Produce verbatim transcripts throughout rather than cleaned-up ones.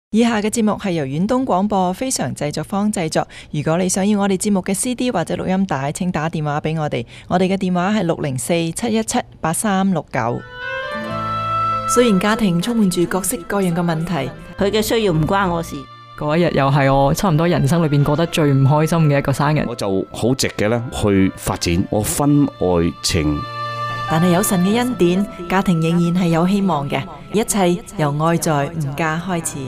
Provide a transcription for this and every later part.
以下嘅節目係由遠東廣播非常製作坊製作。如果你想要我哋節目嘅 C D 或者錄音帶，請打電話俾我哋。我哋嘅電話係六零四七一七八三六九。雖然家庭充滿住各式各樣嘅問題， 佢嘅需要唔關我事。 嗰一日又係我差唔多人生裏邊過得最唔開心嘅一個生日。 我就好直嘅咧去發展我婚外情。 但係有神嘅恩典，家庭仍然係有希望嘅。一切由愛在吾家開始。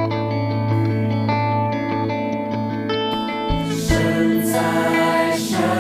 在深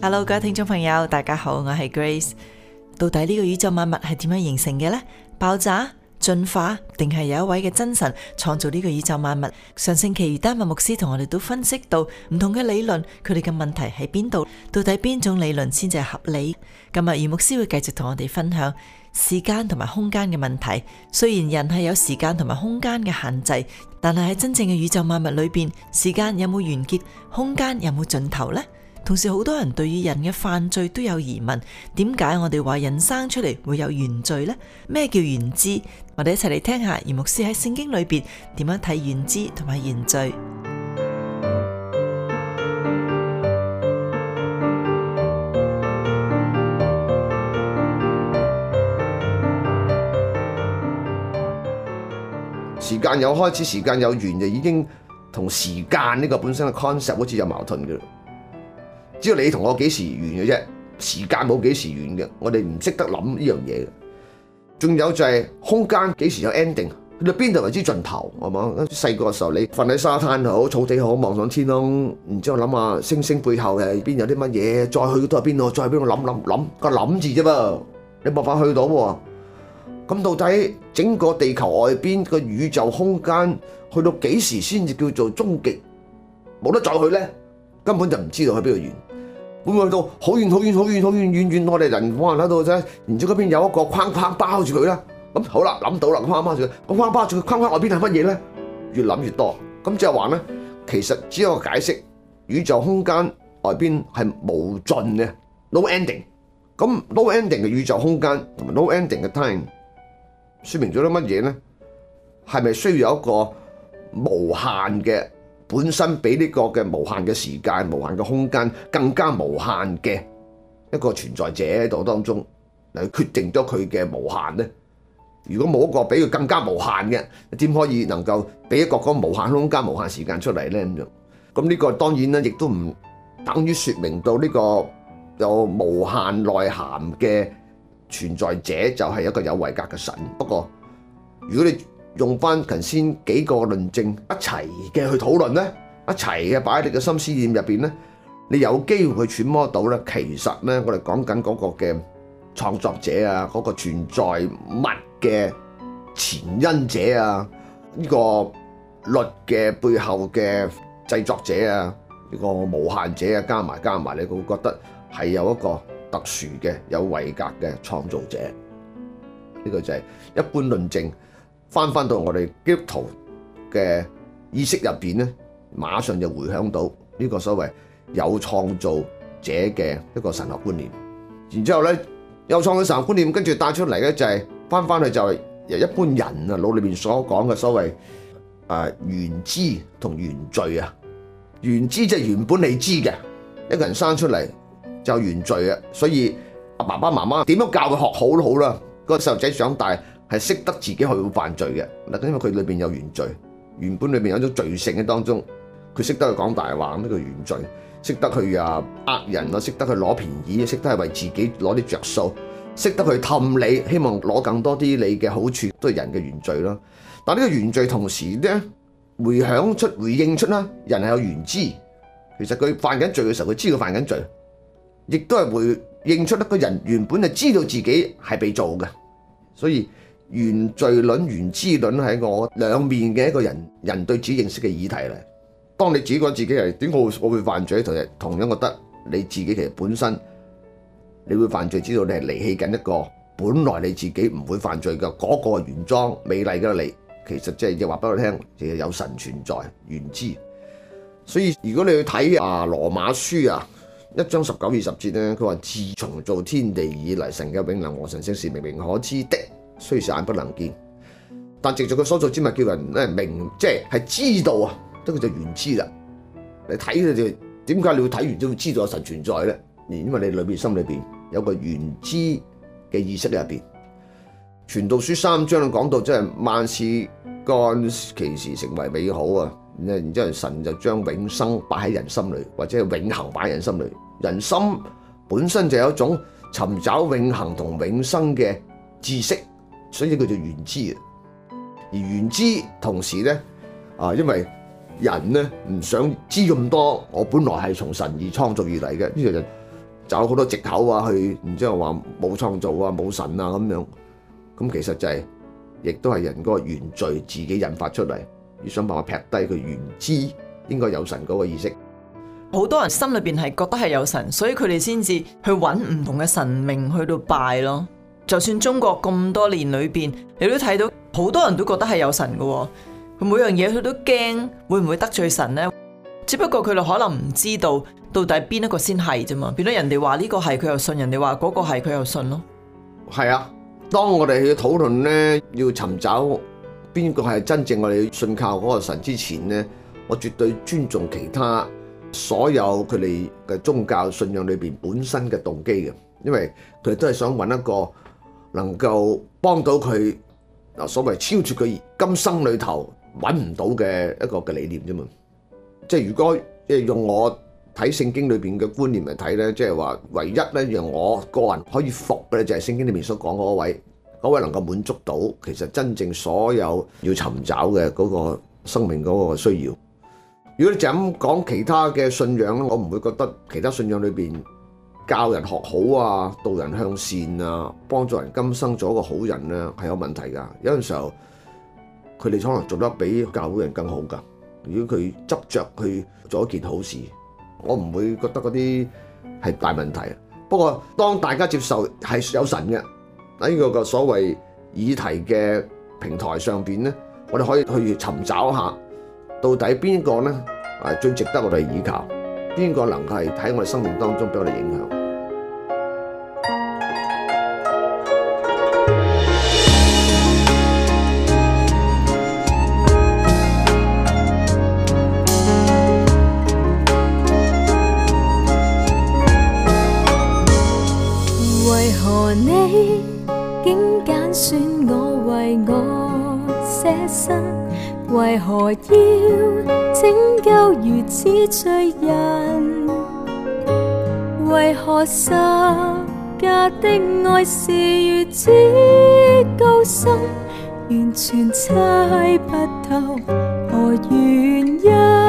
Hello， 各位聽眾朋友，大家好，我係 Grace。到底呢個宇宙萬物係點樣形成嘅呢？爆炸、進化，定係有一位嘅真神創造呢個宇宙萬物？上星期余丹文牧師同我哋都分析到唔同嘅理論，佢哋嘅問題喺邊度？到底邊種理論先至係合理？今日余牧師會繼續同我哋分享時間同埋空間嘅問題。雖然人係有時間同埋空間嘅限制，但係喺真正嘅宇宙萬物裏邊，時間有冇完結？空間有冇盡頭呢？同時，好多人對於人嘅犯罪都有疑問，點解我哋話人生出嚟會有原罪呢？咩叫原知？我哋一齊嚟聽下余牧師喺聖經裏邊點樣睇原知同埋原罪。 時間有開始，時間有完，就已經同時間呢個本身嘅 concept 好似有矛盾嘅。只要你同我幾時完嘅啫，時間冇幾時完嘅，我哋唔識得諗呢樣嘢。仲有就係空間幾時有 ending， 去到邊度為之盡頭，係嘛？細個嘅時候你瞓喺沙灘好，草地好，望上天空，然之後諗下星星背後係邊有啲乜嘢，再去到係邊度，再去邊度諗諗諗個諗字啫噃，你冇法去到喎。咁到底整個地球外邊個宇宙空間去到幾時先至叫做終極？冇得再去咧，根本就唔知道去邊度完。會唔會去到好遠好遠好遠好遠遠遠我哋人可能喺度啫，然之後嗰邊有一個框框包住佢啦。咁好啦，諗到啦，個框包住佢，個框包住佢，框框外邊係乜嘢咧？越諗越多。咁即係話咧，其實只有個解釋，宇宙空間外邊係無盡嘅 ，no ending。咁 no ending 嘅宇宙空間同埋 no ending 嘅 time， 說明咗啲乜嘢咧？係咪需要有一個無限嘅？本身比呢個嘅無限嘅時間、無限嘅空間更加無限嘅一個存在者喺度當中嚟決定咗佢嘅無限咧。如果冇一個比佢更加無限嘅，點可以能夠俾一個嗰個無限空間、無限時間出嚟咧？咁樣咁呢個當然咧，亦都唔等於説明到呢個有無限內涵嘅存在者就係一個有位格嘅神。不過如果你用翻頭先幾個論證一齊嘅去討論咧，一齊嘅擺喺你嘅心思念入邊咧，你有機會去揣摩到咧，其實咧我哋講緊嗰個嘅創作者啊，嗰個存在物嘅前因者啊，呢個律嘅背後嘅製作者啊，呢個無限者啊，加埋加埋，你會覺得係有一個特殊嘅有位格嘅創造者。呢個就係一般論證。翻翻到我哋基督徒嘅意識入邊咧，馬上就回響到呢個所謂有創造者嘅一個神學觀念。然之後咧，有創造神學觀念，跟住帶出嚟咧就係翻翻去就係由一般人啊腦裏邊所講嘅所謂啊原知同原罪啊。原知即係原本你知嘅，一個人生出嚟就原罪啊，所以阿爸爸媽媽點樣教佢學好都好啦，個細路仔長大係識得自己去犯罪嘅，嗱，因為佢裏邊有原罪，原本裏邊有一種罪性嘅當中，佢識得去講大話，呢個原罪，識得去啊呃人啊，識得去攞便宜，識得係為自己攞啲着數，識得去氹你，希望攞更多啲你嘅好處，都係人嘅原罪啦。但呢個原罪同時咧，回響出回應出啦，人係有原知，其實佢犯緊罪嘅時候，佢知道犯緊罪，亦都係回應出一個人原本係知道自己係被做嘅，所以。原罪論、原知論係我兩面嘅一個人人對自己認識嘅議題嚟。當你自己覺得自己係點解我會犯罪，同同樣覺得你自己其實本身你會犯罪，知道你係離棄緊一個本來你自己唔會犯罪嘅嗰個原裝美麗嘅你，其實即係要話俾我聽，其實有神存在原知。所以如果你去睇啊羅馬書啊一章十九二十節咧，佢話自從造天地以嚟，神嘅永能和神性是明明可知的。雖是眼不能見，但藉著佢所造之物，叫人咧明，即係係知道啊，即係佢就原知啦。你睇佢就點解你會睇完之後知道神存在咧？因為你裏邊心裏邊有個原知嘅意識喺入邊。傳道書三章講到，即係萬事幹其時成為美好啊！然之後神就將永生擺喺人心裏，或者係永恆擺喺人心裏。人心本身就有一種尋找永恆同永生嘅知識。所以叫做原知啊，而原知同時咧啊，因為人咧唔想知咁多，我本來係從神而創造而嚟嘅，呢個就找好多藉口啊，去然之後話冇創造啊、冇神啊咁樣。咁其實就係、是，亦都係人嗰個原罪自己引發出嚟，要想辦法劈低佢原知應該有神嗰個意識。 好多人心裏邊係覺得係有神，所以佢哋先至去揾唔同嘅神明去到拜咯。就算中國咁多年裏邊，你都睇到好多人都覺得係有神嘅，佢每樣嘢佢都驚會唔會得罪神呢？只不過佢哋可能唔知道到底邊一個先係啫嘛，變咗人哋話呢個係佢又信，人哋話嗰個係佢又信咯。 係啊，當我哋去討論呢，要尋找邊個係真正我哋信靠嗰個神之前呢，我絕對尊重其他所有佢哋嘅宗教信仰裏邊本身嘅動機嘅，因為佢哋都係想揾一個能夠幫到佢嗱所謂超出佢今生裏頭揾唔到嘅一個嘅理念啫嘛。即係如果即係用我睇聖經裏邊嘅觀念嚟睇咧，即係話唯一咧讓我個人可以服嘅咧，就係聖經裏面所講嗰位，嗰位能夠滿足到其實真正所有要尋找嘅嗰個生命嗰個需要。如果你就咁講其他嘅信仰咧，我唔會覺得其他信仰裏邊教人學好啊、導人向善啊、幫助人今生做一個好人咧係有問題㗎。有陣時候佢哋可能做得比教會人更好㗎。如果佢執着去做一件好事，我唔會覺得嗰啲係大問題。不過當大家接受係有神嘅喺呢個個所謂議題嘅平台上邊咧，我哋可以去尋找一下到底邊個咧係最值得我哋依靠，邊個能夠係喺我哋生命當中俾我哋影響。 你竟揀選我為我捨身，為何要拯救如此罪人？為何十架的愛是如此高深，完全猜不透何原因？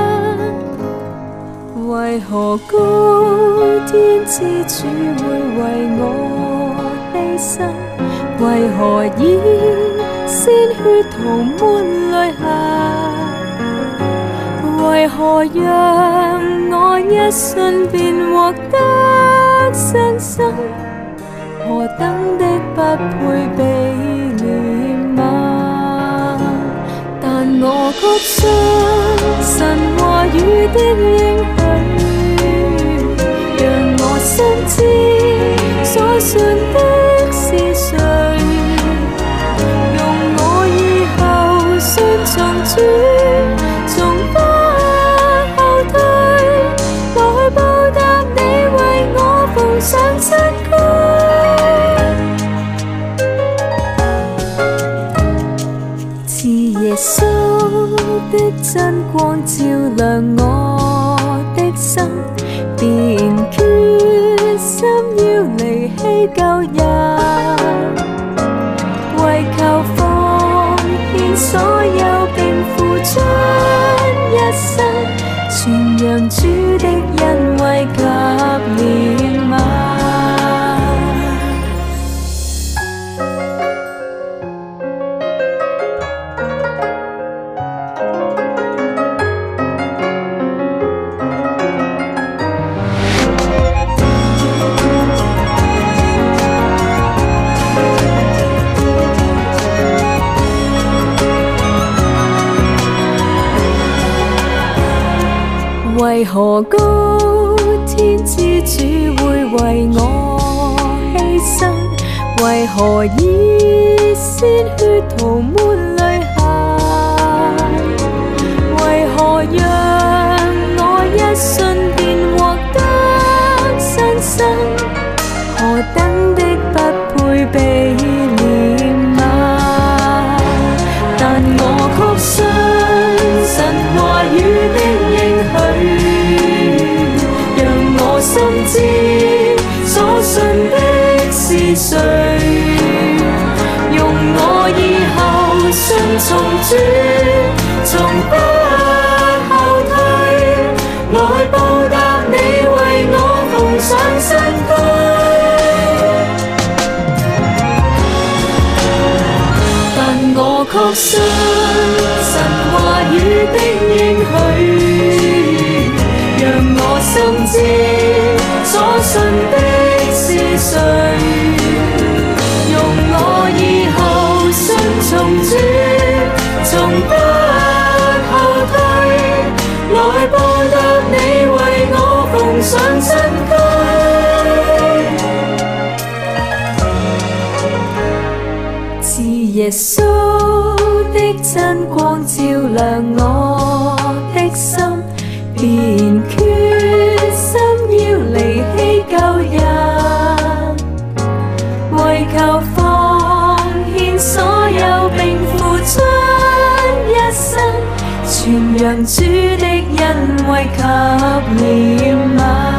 為何高天之主會為我犧牲？為何以鮮血塗抹淚痕？為何讓我一瞬便獲得新生？何等的不配被憐憫？但我確信神話語的應許，讓我深知所信的是誰。用我以後順從主，從不後退，來報答你為我奉上身軀。是耶穌的真光照亮我的心，便決心要離棄舊人，為求奉獻所有並付出一生，傳揚主的恩惠及憐憫。為何高天之主會為我犧牲？為何以鮮血塗抹淚痕？為何讓我一瞬便獲得新生？何等的不配被憐憫？但我確信神話語的應許，深知所信的是誰，用我以後順從主，從不後退，來報答你為我奉上身軀。 來報答你為我奉上身軀。自耶穌的真光照亮我的心，便決心要離棄舊人，為求放獻所有並付出一生，傳揚主的恩惠及憐憫。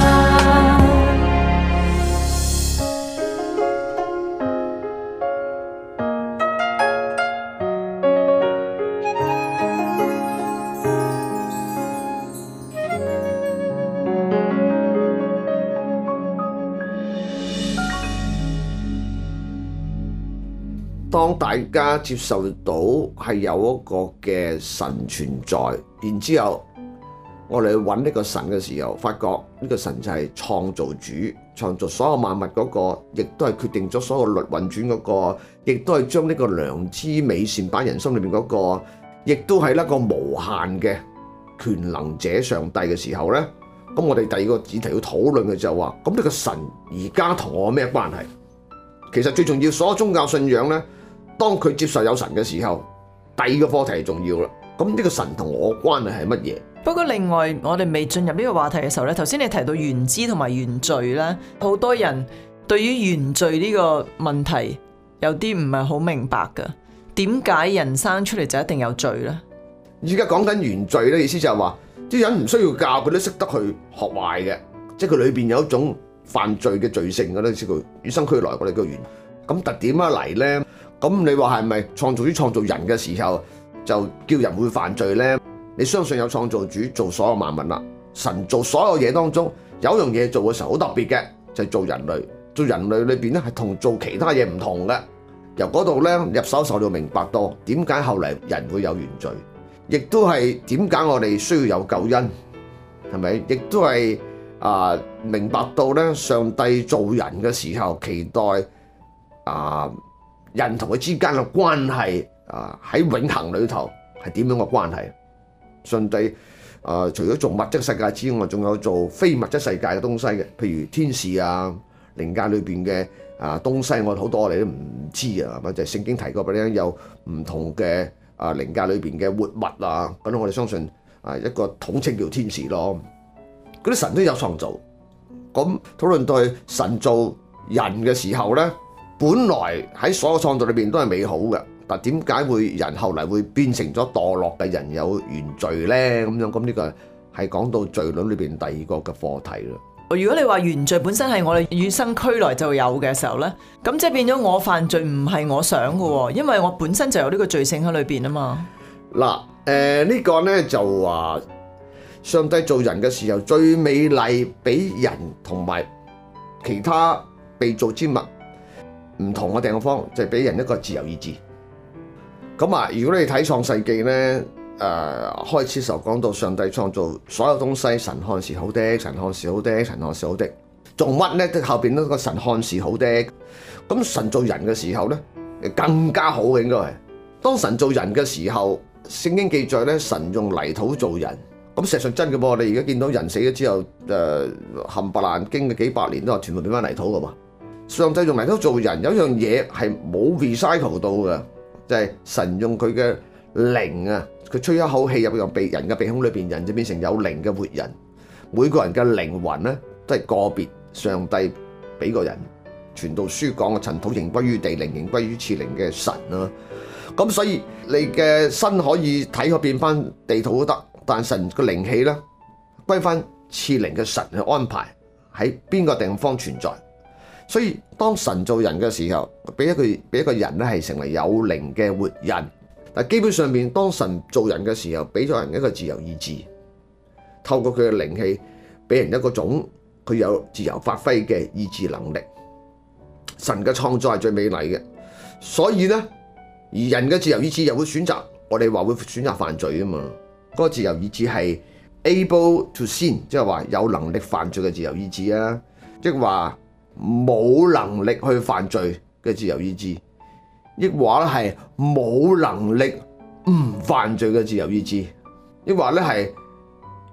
當大家接受到係有一個嘅神存在，然之後我哋去揾呢個神嘅時候，發覺呢個神就係創造主，創造所有萬物嗰個，亦都係決定咗所有律運轉嗰個，亦都係將呢個良知美善擺人心裏面嗰個，亦都係一個無限嘅權能者上帝嘅時候呢。咁我哋第二個議題要討論嘅就係話，咁呢個神而家同我有咩關係？其實最重要，所有宗教信仰呢，當佢接受有神嘅時候，第二個課題係重要啦。咁呢個神同我關係係乜嘢？ 不過另外，我哋未進入呢個話題嘅時候咧，頭先你提到原知同埋原罪咧，好多人對於原罪呢個問題有啲唔係好明白㗎。點解人生出嚟就一定有罪呢？ 而家講緊原罪咧，意思就係話啲人唔需要教，佢都識得去學壞嘅，即係佢裏邊有一種犯罪嘅罪性嘅咧，即係佢與生俱來我哋個原。咁特點乜嚟咧？咁你話係咪創造主創造人嘅時候就叫人會犯罪呢？你相信有創造主做所有萬物啦，神做所有嘢當中有一樣嘢做嘅時候好特別嘅，就係做人類。做人類裏邊咧係同做其他嘢唔同嘅。由嗰度咧入手受到明白到點解後嚟人會有原罪，亦都係點解我哋需要有救恩，係咪？亦都係啊明白到咧上帝做人嘅時候期待啊。人同佢之間嘅關係啊，喺永恆裏頭係點樣嘅關係？上帝啊，除咗做物質世界之外，仲有做非物質世界嘅東西嘅，譬如天使啊、靈界裏邊嘅啊東西，我好多我哋都唔知啊，或者聖經提過俾你有唔同嘅啊靈界裏邊嘅活物啊，咁我哋相信啊一個統稱叫天使咯。嗰啲神都有創造，咁討論到神造人嘅時候咧。本來喺所有創造裏邊都係美好嘅，但點解會人後嚟會變成咗墮落嘅人有原罪咧？咁樣咁呢個係講到罪論裏邊第二個嘅課題啦。 如果你話原罪本身係我哋與生俱來就有嘅時候咧，咁即係變咗我犯罪唔係我想嘅，因為我本身就有呢個罪性喺裏邊啊嘛。嗱， 誒呢個咧就話上帝做人嘅時候最美麗，俾人同埋其他被造之物唔同嘅地方，就係、是、俾人一個自由意志。咁啊，如果你睇創世記咧，誒、呃、開始時候講到上帝創造所有東西，神看是好的，神看是好的，神看是好的。做乜咧？後邊嗰個神看是好的。咁神做人嘅時候咧，更加好嘅應該係。當神做人嘅時候，聖經記載咧，神用泥土做人。咁事實上真嘅噃，我哋而家見到人死咗之後，誒冚唪唥經嘅幾百年都係全部變翻泥土噶嘛。上帝用泥土做人，有一樣嘢係冇 recycle 到嘅，就係、是、神用佢嘅靈啊，佢吹一口氣入個鼻人嘅鼻孔裏邊，人就變成有靈嘅活人。每個人嘅靈魂咧都係個別上帝俾個人。傳道書講嘅塵土仍歸於地，靈仍歸於賜靈嘅神啊。咁所以你嘅身可以睇可變翻地土都得，但神個靈氣咧歸翻賜靈嘅神去安排喺邊個地方存在。所以當神做人嘅時候，俾一個俾一個人咧係成為有靈嘅活人。但基本上面，當神做人嘅時候，俾咗人一個自由意志，透過佢嘅靈氣，俾人一個種佢有自由發揮嘅意志能力。神嘅創造係最美麗嘅，所以咧，而人嘅自由意志又會選擇，我哋話會選擇犯罪啊嘛。嗰個自由意志係 able to sin，即係話有能力犯罪嘅自由意志啊，即係話冇能力去犯罪嘅自由意志，亦話咧係冇能力唔犯罪嘅自由意志，亦話咧係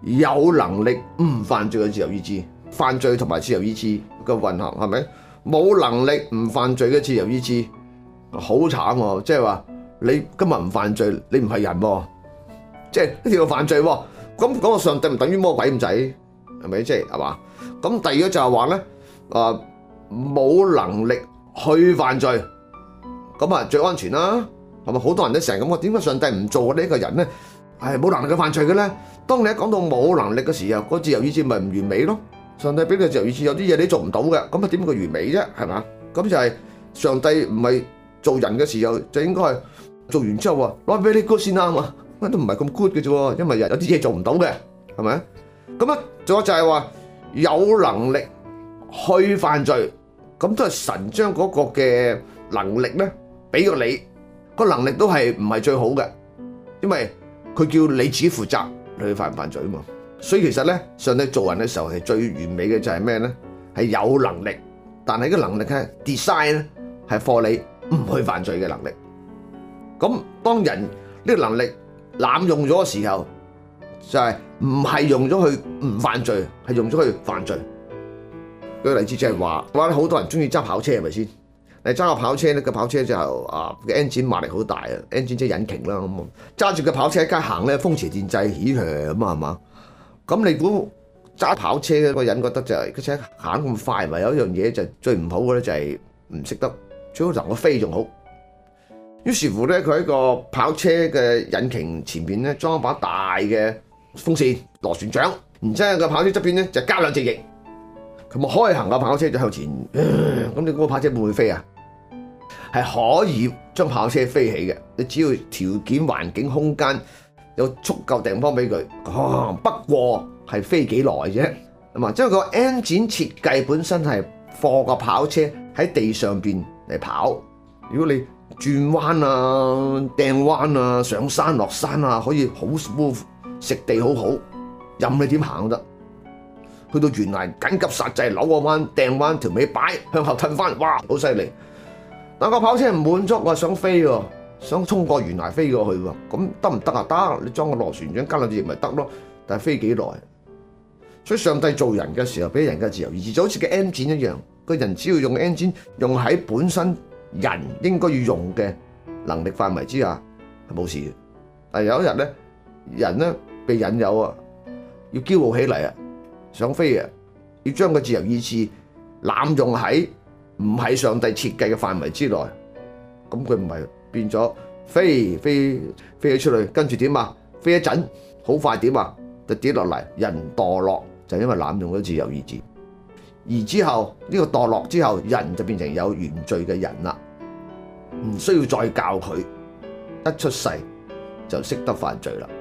有能力唔犯罪嘅自由意志，犯罪同埋自由意志嘅混合係咪？冇能力唔犯罪嘅自由意志，好慘喎！即係話你今日唔犯罪，你唔係人喎，即係一定要犯罪喎。咁講個上帝唔等於魔鬼咁滯，係咪？即係係嘛？咁第二個就係話咧，啊冇能力去犯罪，咁啊最安全啦，係咪？好多人都成日咁講，點解上帝唔做我哋呢個人咧？係冇能力去犯罪嘅咧？當你一講到冇能力嘅時候，個自由意志咪唔完美咯？上帝俾你自由意志，有啲嘢你做唔到嘅，咁啊點會完美啫？係嘛？咁就係上帝唔係做人嘅時候，就應該係做完之後話攞俾你 good 先啱啊！都唔係咁 good 嘅啫，因為有啲嘢做唔到嘅，係咪？咁啊，仲有就係話有能力去犯罪，咁都係神將嗰個嘅能力咧俾咗你，個能力都係唔係最好嘅，因為佢叫你自己負責你去犯唔犯罪啊嘛。所以其實咧，上帝做人嘅時候係最完美嘅就係咩咧？係有能力，但係個能力係 design 咧係 for 你唔去犯罪嘅能力。咁當人呢個能力濫用咗嘅時候，就係唔係用咗去唔犯罪，係用咗去犯罪。舉個例子就係話，話好多人中意揸跑車係咪先？你揸個跑車咧，個跑車就啊個 engine 馬力好大啊 ，engine 即係引擎啦咁。揸住個跑車喺街行咧，風馳電掣起佢咁啊係嘛？咁你估揸跑車嘅個人覺得就係個車行咁快，咪有一樣嘢就最唔好嘅咧，就係唔識得最好能夠飛仲好。於是乎咧，佢喺個跑車嘅引擎前邊咧裝一把大嘅風扇螺旋槳，然之後個跑車側邊咧就加兩隻翼，佢咪開行個跑車就向前。咁、呃、你估個跑車會唔會飛啊？係可以將跑車飛起嘅，你只要條件、環境、空間有足夠地方俾佢。哦，不過係飛幾耐啫，咁啊，因為個 engine 設計本身係放個跑車喺地上邊嚟跑。如果你轉彎啊、掟彎啊、上山落山啊，可以好 smooth， 食地好好，任你點行都得。去到懸崖緊急剎掣，扭個彎、掟彎，條尾擺向後褪翻，哇，好犀利！但個跑車唔滿足，我想飛喎，想衝過懸崖飛過去喎，咁得唔得啊？得，你裝個螺旋槳加兩隻翼咪得咯。但係飛幾耐？所以上帝做人嘅時候，俾人嘅自由意志，就好似個 engine 一樣，個人只要用 engine 用喺本身人應該要用嘅能力範圍之下，係冇事嘅。但係有一日咧，人咧被引誘啊，要驕傲起嚟啊，想飛啊，要將個自由意志濫用喺唔係上帝設計嘅範圍之內，咁佢唔係變咗飛飛飛咗出去，跟住點啊？飛一陣，好快點啊？就跌落嚟，人墮落就因為濫用咗自由意志，而之後呢個墮落之後，人就變成有原罪嘅人啦，唔需要再教佢，一出世就識得犯罪啦。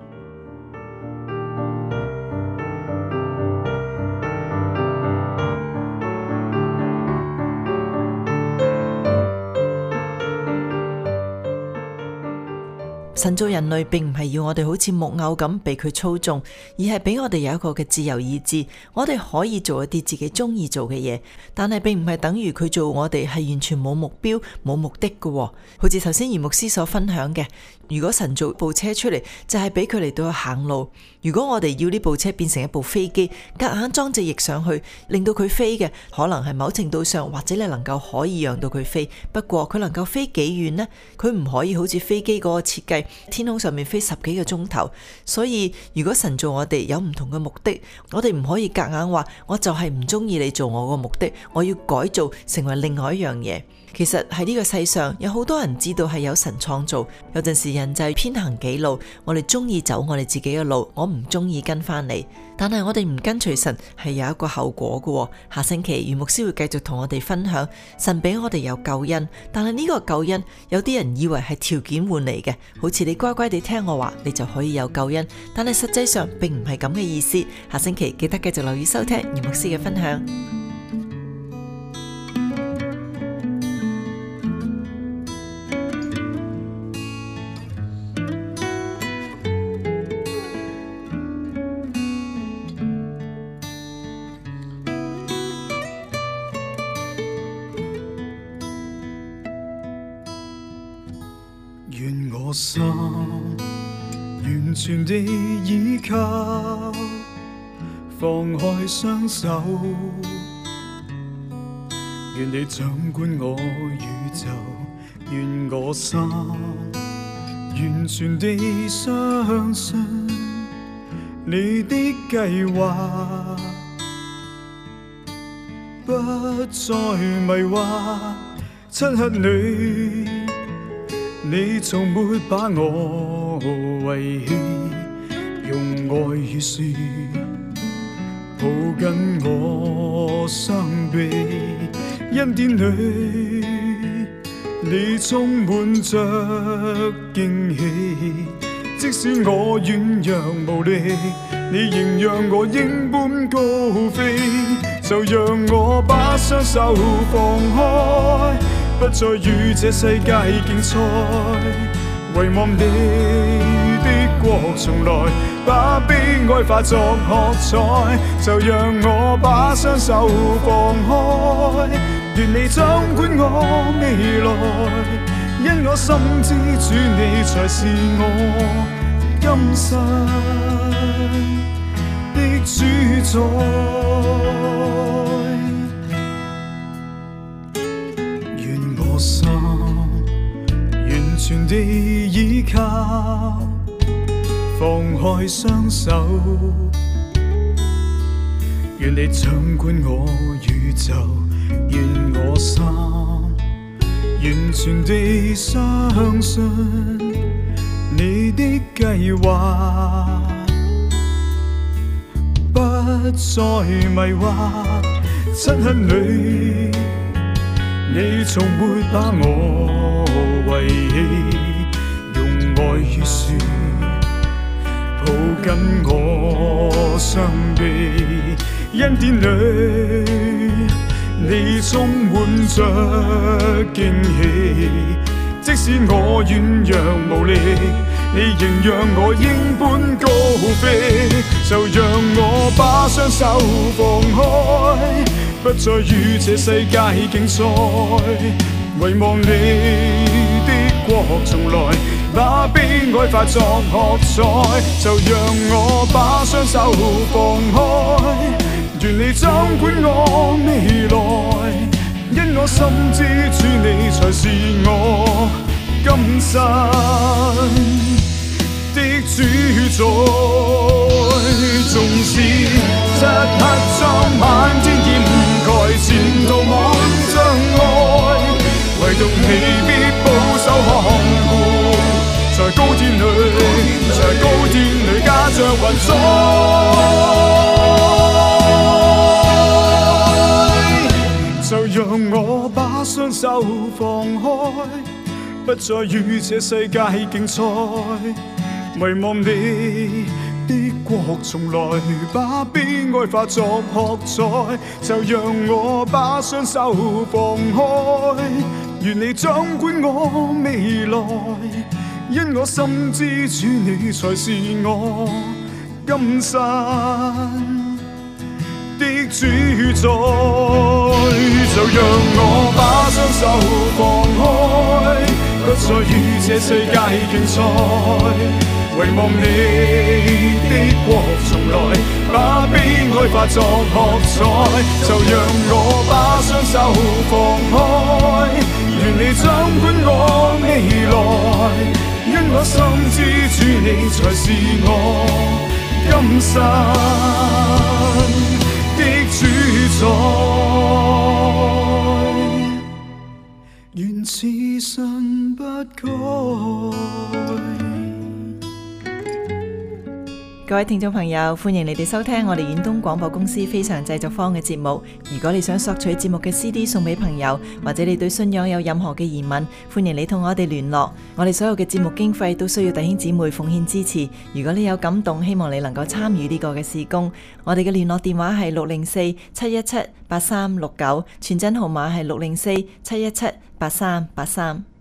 神造人類並唔係要我哋好似木偶咁被佢操縱，而係俾我哋有一個嘅自由意志，我哋可以做一啲自己中意做嘅嘢，但係並唔係等於佢做我哋係完全冇目標冇目的嘅。好似頭先嚴牧師所分享嘅，如果神造部車出嚟就係俾佢嚟到去行路，如果我哋要呢部車變成一部飛機，夾硬裝隻翼上去令到佢飛嘅，可能係某程度上或者你能夠可以讓到佢飛，不過佢能夠飛幾遠呢？佢唔可以好似飛機嗰個設計天空上面飛十幾個鐘頭。所以如果神造我哋有唔同嘅目的，我哋唔可以夾硬話我就係唔中意你做我個目的，我要改造成為另外一樣嘢。其實喺呢個世上有好多人知道係有神創造，有陣時人就係偏行己路，我哋中意走我哋自己嘅路，我唔中意跟翻你。但係我哋唔跟隨神係有一個後果嘅。下星期余牧師會繼續同我哋分享神俾我哋有救恩，但係呢個救恩有啲人以為係條件換嚟嘅，好似你乖乖地聽我話你就可以有救恩，但係實際上並唔係咁嘅意思。下星期記得繼續留意收聽余牧師嘅分享。 願我心，願完全地倚靠，放開雙手，願你掌管我宇宙，願我心完全地相信你的計劃，不再迷惑。漆黑裏，你從沒把我遺棄，用愛與説抱緊我雙臂，恩典裏你充滿着驚喜，即使我軟弱無力，你仍讓我鷹般高飛，就讓我把雙手放開，不再與這世界競賽，遺忘你的國從來，把悲哀化作喝彩，就讓我把雙手放開，願你掌管我未來，因我深知主你才是我今生的主宰。我心完全地倚靠，放開雙手，願你掌管我宇宙，願我心完全地相信你的計劃，不再迷惑。漆黑裏你從沒把我遺棄，用愛與説抱緊我雙臂，恩典裏你充滿着驚喜，即使我軟弱無力，你仍讓我鷹般高飛，就讓我把雙手放開，不再與這世界競賽，遺忘你的國從來，把悲哀化作喝彩，就讓我把雙手放開，願你掌管我未來，因我深知主你才是我今生的主宰。縱使漆黑裝滿天掩蓋，前途滿障礙，唯獨你必保守看顧，在高天裏，在高天裏駕着雲彩，就讓我把雙手放開，不再與這世界競賽，遺忘你的國從來，把悲哀化作喝彩，就讓我把雙手放開，願你掌管我未來，因我深知主你才是我今生的主宰，就讓我把雙手放開，不再與這世界競賽，遺忘你的國從來，把悲哀化作喝彩，就讓我把雙手放開，願你掌管我未來，因我深知主你才是我今生的主宰，願此生不改。 各位聽眾朋友，歡迎你哋收聽我哋遠東廣播公司非常製作坊嘅節目。如果你想索取節目嘅 C D 送俾朋友，或者你對信仰有任何嘅疑問，歡迎你同我哋聯絡。我哋所有嘅節目經費都需要弟兄姊妹奉獻支持。如果你有感動，希望你能夠參與呢個嘅事工。我哋嘅聯絡電話係六零四七一七八三六九，傳真號碼係六零四七一七八三八三。